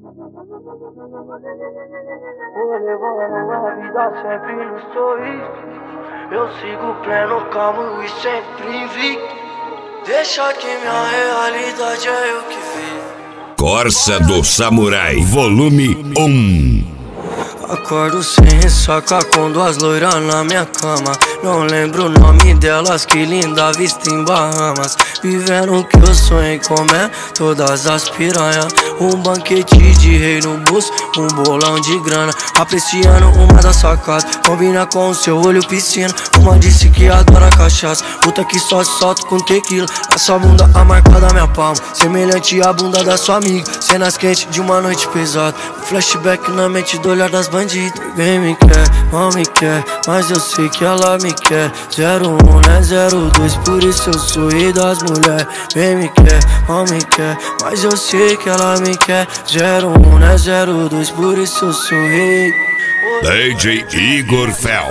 Vou levando a vida sempre no sorriso. Eu sigo pleno, calmo e sempre invicto. Deixa que minha realidade é eu que vivo. Corsa do Samurai, volume 1. Acordo sem ressaca com duas loiras na minha cama. Não lembro o nome delas, que linda vista em Bahamas. Vivendo o que eu sonhei, comer todas as piranhas. Um banquete de rei no bolso, um bolão de grana. Apreciando uma das sacadas, combina com o seu olho piscina. Uma disse que adora cachaça, outra que só solta com tequila. A sua bunda a marca da minha palma, semelhante à bunda da sua amiga. Cenas quentes de uma noite pesada, flashback na mente do olhar das bandidas. Bem me quer, mal me quer, mas eu sei que ela me quer. 01, né 02, por isso eu sou rei das mulheres. Bem me quer, mal me quer, mas eu sei que ela me quer. 01, né 02, por isso eu sou rei. DJ Igor Fel.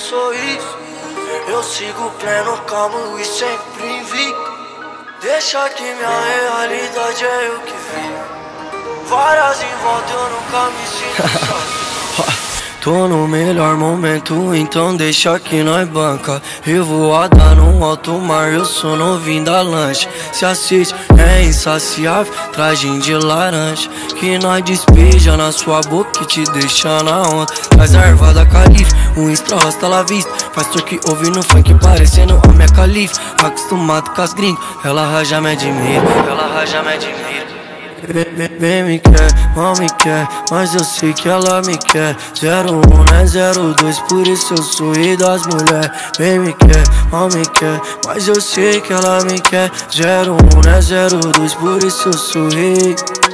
Eu sigo pleno, calmo e sempre invicto. Deixa que minha realidade é eu que vivo. Várias em volta eu nunca me sinto só. Tô no melhor momento, então deixa que nós banca. Revoada no alto mar, eu sou novinho da lancha. Se assiste, é insaciável, tragem de laranja. Que nós despeja na sua boca e te deixa na onda. Traz a erva da califa, o extra hasta la vista. Pastor que ouve no funk parecendo a minha califa. Acostumado com as gringas, ela já me admira, ela já me admira. Bem me quer, mal me quer, mas eu sei que ela me quer. 01, né 02, por isso eu sou rei das mulheres. Bem me quer, mal me quer, mas eu sei que ela me quer. 01, né 02, por isso eu sou rei.